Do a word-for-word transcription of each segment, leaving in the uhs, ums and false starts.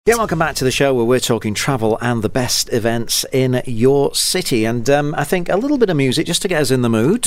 Yeah, welcome back to the show where we're talking travel and the best events in your city. And um, I think a little bit of music just to get us in the mood.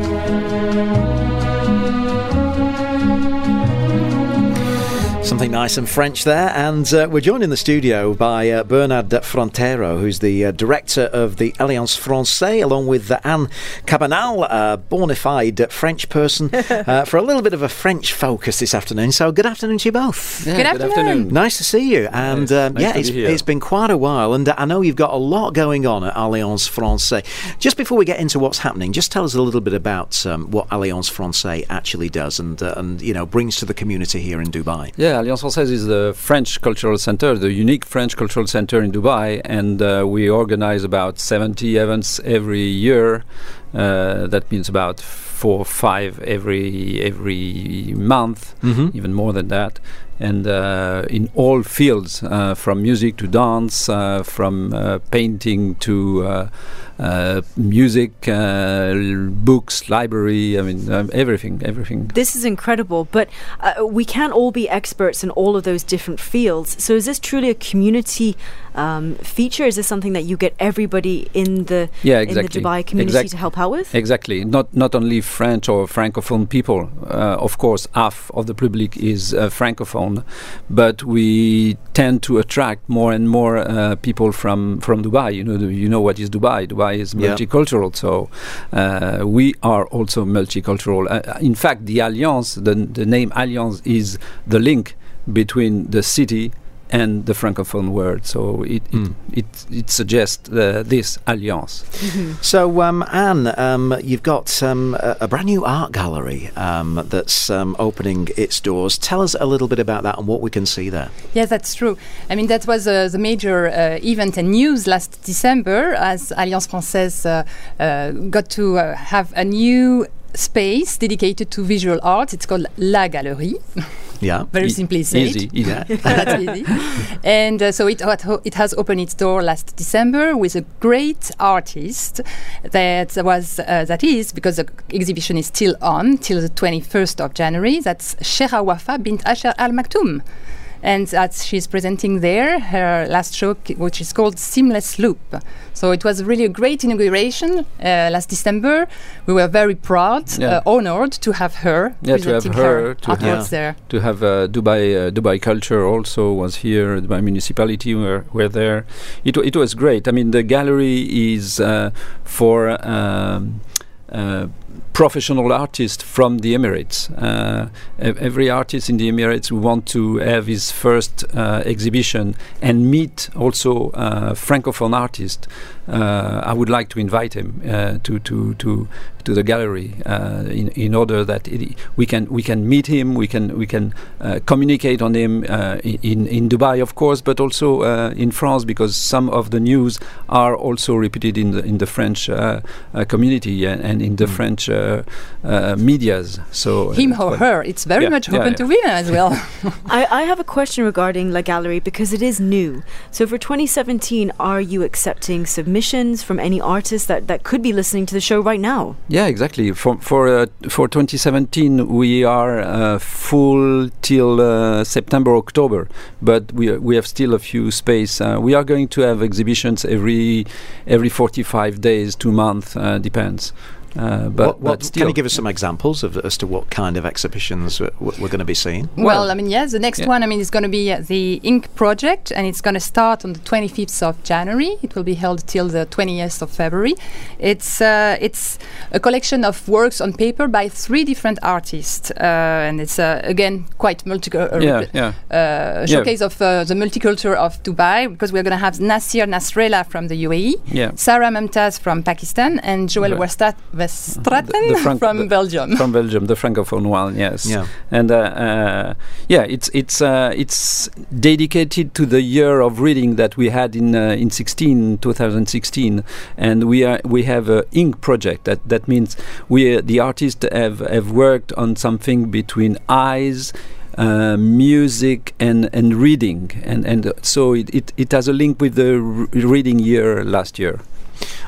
Something nice and French there, and uh, we're joined in the studio by uh, Bernard Frontero, who's the uh, director of the Alliance Française, along with uh, Anne Cabanal, a bona fide French person, uh, for a little bit of a French focus this afternoon. So good afternoon to you both. Yeah, good, afternoon. good afternoon. Nice to see you. And yes, um, nice yeah, to it's, be here. it's been quite a while, and uh, I know you've got a lot going on at Alliance Française. Just before we get into what's happening, just tell us a little bit about um, what Alliance Française actually does and uh, and you know brings to the community here in Dubai. Yeah. Alliance Française is the French Cultural Center, the unique French Cultural Center in Dubai, and uh, we organize about seventy events every year. Uh, that means about four or five every every month, mm-hmm. even more than that. And uh, in all fields, uh, from music to dance, uh, from uh, painting to uh, uh, music, uh, books, library, I mean, um, everything, everything. This is incredible, but uh, we can't all be experts in all of those different fields. So is this truly a community um, feature? Is this something that you get everybody in the, yeah, exactly. in the Dubai community exactly. to help out with? Exactly. Not not only French or Francophone people. Uh, of course, half of the public is uh, Francophone, but we tend to attract more and more uh, people from, from Dubai. You know, the, you know what is Dubai? Dubai is yeah. multicultural, so uh, we are also multicultural. Uh, in fact, the Alliance, the, the name Alliance is the link between the city and the Francophone world, so it mm. it, it, it suggests uh, this alliance. Mm-hmm. So, um, Anne, um, you've got um, a, a brand new art gallery um, that's um, opening its doors. Tell us a little bit about that and what we can see there. Yes, that's true. I mean, that was uh, the major uh, event and news last December, as Alliance Française uh, uh, got to uh, have a new space dedicated to visual art. It's called La Galerie. Yeah, very e- simply said. Easy, easy. That's easy. And uh, so it it has opened its door last December with a great artist that was uh, that is because the exhibition is still on till the twenty-first of January. That's Shera Wafa bint Asher Al Maktoum. And that she's presenting there her last show, k- which is called Seamless Loop. So it was really a great inauguration uh, last December. We were very proud, yeah. uh, honored to have her Yeah, to have presenting her, her to artworks have- there. To have uh, Dubai uh, Dubai Culture also was here. Dubai municipality were, were there. It w- it was great. I mean, the gallery is uh, for um, uh, professional artists from the Emirates. Uh, ev- every artist in the Emirates want to have his first uh, exhibition and meet also uh, Francophone artists. Uh, I would like to invite him uh, to to to to the gallery uh, in in order that it, we can we can meet him, we can we can uh, communicate on him uh, in in Dubai, of course, but also uh, in France, because some of the news are also repeated in the in the French uh, uh, community and, and in the mm. French uh, uh, medias. So him uh, or her, it's very yeah, much yeah, open yeah. to women as well. I, I have a question regarding La Galerie because it is new. So for twenty seventeen, are you accepting submissions from any artists that, that could be listening to the show right now? Yeah, exactly. For for uh, for twenty seventeen, we are uh, full till uh, September, October, but we we have still a few space. Uh, we are going to have exhibitions every every forty-five days, two months, uh, depends. Uh, but, what, what, but still, can you give us some examples of as to what kind of exhibitions we're, we're going to be seeing? Well, Well, I mean, yes, the next yeah. one, I mean, is going to be uh, the Ink Project, and it's going to start on the twenty-fifth of January. It will be held till the twentieth of February. It's uh, it's a collection of works on paper by three different artists, uh, and it's uh, again quite multi uh, yeah, yeah. uh, showcase of uh, the multicultural of Dubai, because we're going to have Nasir Nasrallah from the U A E, Yeah. Sarah Mumtaz from Pakistan, and Joel Right. Westat Westraten The- the Franc- from the- Belgium. From Belgium, the francophone one, yes. Yeah. And uh, uh, yeah, it's it's uh, it's dedicated to the year of reading that we had in uh, in sixteen, twenty sixteen, and we are we have a ink project. That that means we uh, the artists have have worked on something between eyes, Uh, music and, and reading, and and uh, so it, it, it has a link with the r- reading year last year.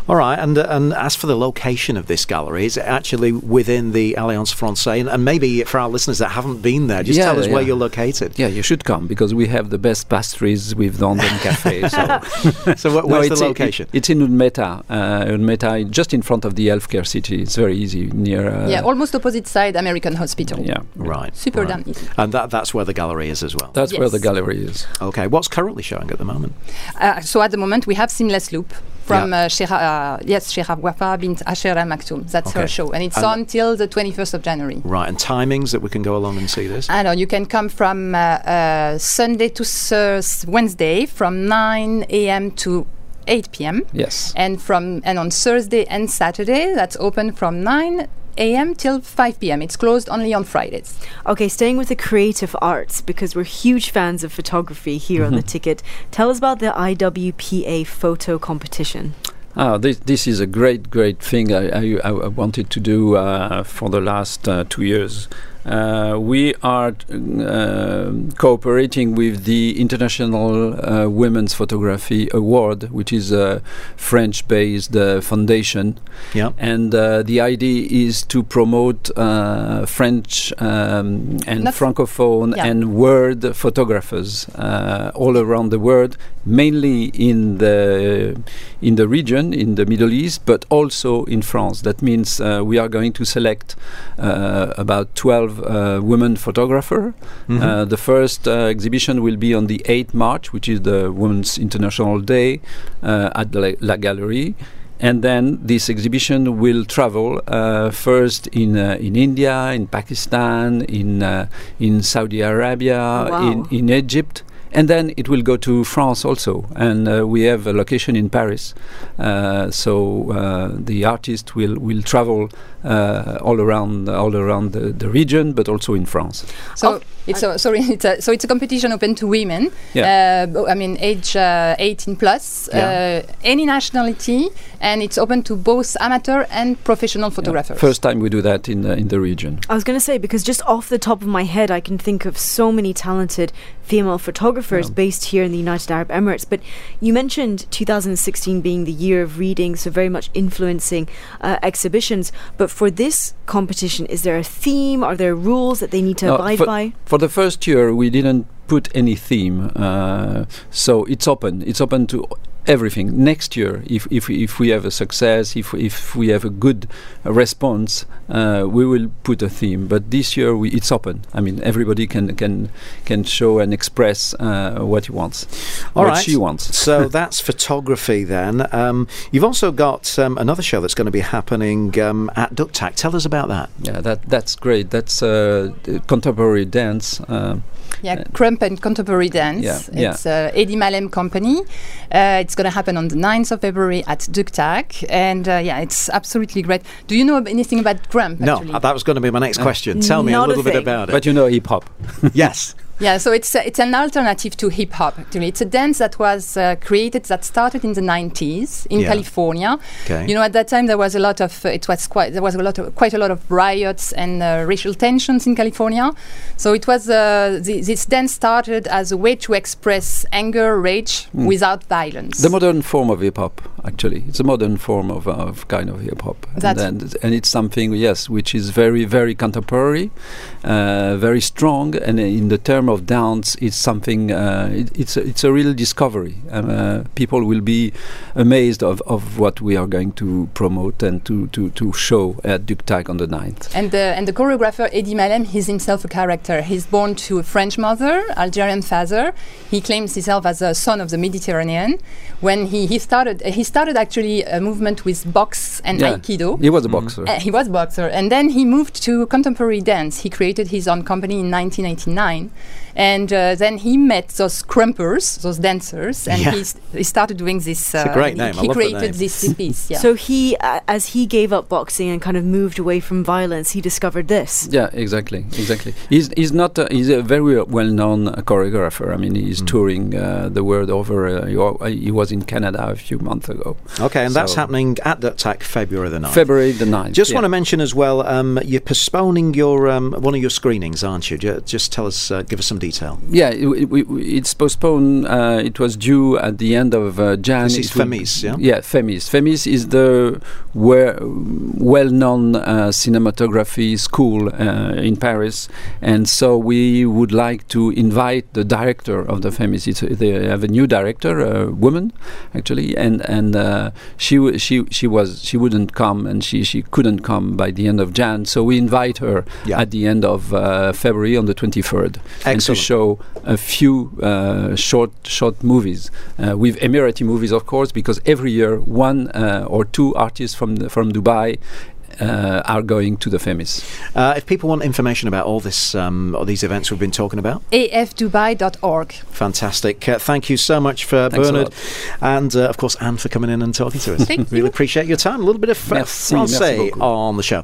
All right, and uh, and as for the location of this gallery, is it actually within the Alliance Francaise? And, and maybe for our listeners that haven't been there, just Yeah, tell us yeah. where you're located. Yeah, you should come because we have the best pastries with London Cafe. So, So wh- No, where's the it's- location? It, it's in Udmeta, uh, Udmeta, just in front of the healthcare city. It's very easy near. Uh, yeah, almost opposite side American Hospital. yeah. Right. Super right. damn easy. And that that's where the gallery is as well. That's where the Yes. gallery is. Okay, what's currently showing at the moment? Uh, so at the moment we have Seamless Loop from Yeah. uh, Shera, uh, yes, Shera Wafa bint Asher Al Maktoum. That's Okay. her show, and it's And on till the twenty-first of January. Right, and timings that we can go along and see this? I know you can come from uh, uh, Sunday to Thurs- Wednesday from nine a.m. to eight p.m. Yes. and from and on Thursday and Saturday that's open from nine a.m. till five p.m. It's closed only on Fridays. Okay, staying with the creative arts, because we're huge fans of photography here on the ticket. Tell us about the I W P A photo competition. Ah, this, this is a great, great thing I, I, I wanted to do uh, for the last uh, two years. Uh, we are uh, cooperating with the International uh, Women's Photography Award, which is a French-based uh, foundation. Yeah. And uh, the idea is to promote uh, French um, and Not- Francophone yeah. and world photographers uh, all around the world, mainly in the in the region, in the Middle East, but also in France. That means uh, we are going to select uh, about twelve uh, women photographer. Mhm. Uh, the first uh, exhibition will be on the eighth of March, which is the Women's International Day uh, at La, La Galerie. And then this exhibition will travel uh, first in uh, in India, in Pakistan, in uh, in Saudi Arabia, Wow. in, in Egypt. And then it will go to France also, and uh, we have a location in Paris. Uh, so uh, the artist will will travel uh, all around all around the, the region, but also in France. So Oh, it's a, sorry, it's a, so it's a competition open to women. Yeah. Uh, bo- I mean, age uh, eighteen plus, Yeah. uh, any nationality, and it's open to both amateur and professional photographers. First time we do that in the, in the region. I was going to say, because just off the top of my head, I can think of so many talented female photographers Yeah. based here in the United Arab Emirates. But you mentioned two thousand sixteen being the year of reading, so very much influencing uh, exhibitions. But for this competition, is there a theme? Are there rules that they need to No, abide for, by? For the first year, we didn't put any theme, uh, so it's open. It's open to everything. Next year, if if if we have a success, if if we have a good uh, response, uh, we will put a theme. But this year, we, it's open. I mean, everybody can can can show and express uh, what he wants, All what right. she wants. So that's photography then. Um, you've also got um, another show that's going to be happening um, at Duktak. Tell us about that. Yeah, that that's great. That's uh, contemporary dance. Uh, Yeah, Crump and Contemporary Dance. Yeah, It's uh, Eddie Malem company. Uh, it's going to happen on the ninth of February at Duktak. And uh, yeah, it's absolutely great. Do you know ab- anything about Crump? No, actually? uh, that was going to be my next question. Tell me a Not a little bit thing. about it. but you know, hip hop. Yes. Yeah, so it's uh, it's an alternative to hip hop. Actually, it's a dance that was uh, created that started in the nineties in Yeah. California. Okay. You know, at that time there was a lot of uh, it was quite there was a lot of quite a lot of riots and uh, racial tensions in California. So it was uh, the, this dance started as a way to express anger, rage Mm. without violence. The modern form of hip hop, actually, it's a modern form of, of kind of hip hop, and, That's- then- and it's something, yes, which is very, very contemporary, uh, very strong, and in the term of dance, it's something. Uh, it, it's a, it's a real discovery. Um, uh, people will be amazed of, of what we are going to promote and to, to, to show at Duktak on the ninth. And the and the choreographer Eddie Malem, he's himself a character. He's born to a French mother, Algerian father. He claims himself as a son of the Mediterranean. When he, he started, uh, he started actually a movement with box and Yeah. aikido. He was a Mhm. boxer. Uh, he was a boxer, and then he moved to contemporary dance. He created his own company in nineteen eighty-nine, and uh, then he met those crumpers, those dancers, and Yeah. he, st- he started doing this. Uh, a great he- name. I He love the created name. this piece. Yeah. So he, uh, as he gave up boxing and kind of moved away from violence, he discovered this. Yeah, exactly, exactly. He's he's not a, he's a very well-known uh, choreographer. I mean, he's Mm. touring uh, the world over. Uh, he, wa- he was in Canada a few months ago. Okay, and that's So- happening at Duktak February the ninth. February the ninth. Just yeah. want to mention as well, um, you're postponing your um, one of your screenings, aren't you? Ju- Just tell us, uh, give us some detail. Yeah, it, it, it's postponed. Uh, it was due at the end of uh, January. This is FEMIS, yeah? Yeah, FEMIS. FEMIS is the we- well-known uh, cinematography school uh, in Paris, and so we would like to invite the director of the FEMIS. It's, they have a new director, a woman, actually, and and uh, she w- she she was she wouldn't come, and she she couldn't come by the end of Jan. So we invite her Yeah. at the end of uh, February on the twenty-third, and to Excellent. show a few uh, short short movies uh, with Emirati movies, of course, because every year one uh, or two artists from the, from Dubai uh, are going to the FEMIS. Uh, if people want information about all this, um, all these events we've been talking about, A F dubai dot org. fantastic. Uh, thank you so much for Thanks a Bernard, lot. and uh, of course Anne for coming in and talking to us. Thank really you. appreciate your time. A little bit of uh, Merci, merci Francais beaucoup. on the show.